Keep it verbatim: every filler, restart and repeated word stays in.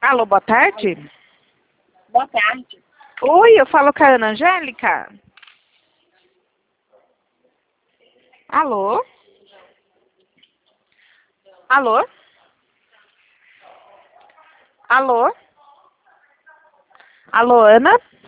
Alô, boa tarde. Boa tarde. Oi, eu falo com a Ana Angélica. Alô? Alô? Alô? Alô, Ana?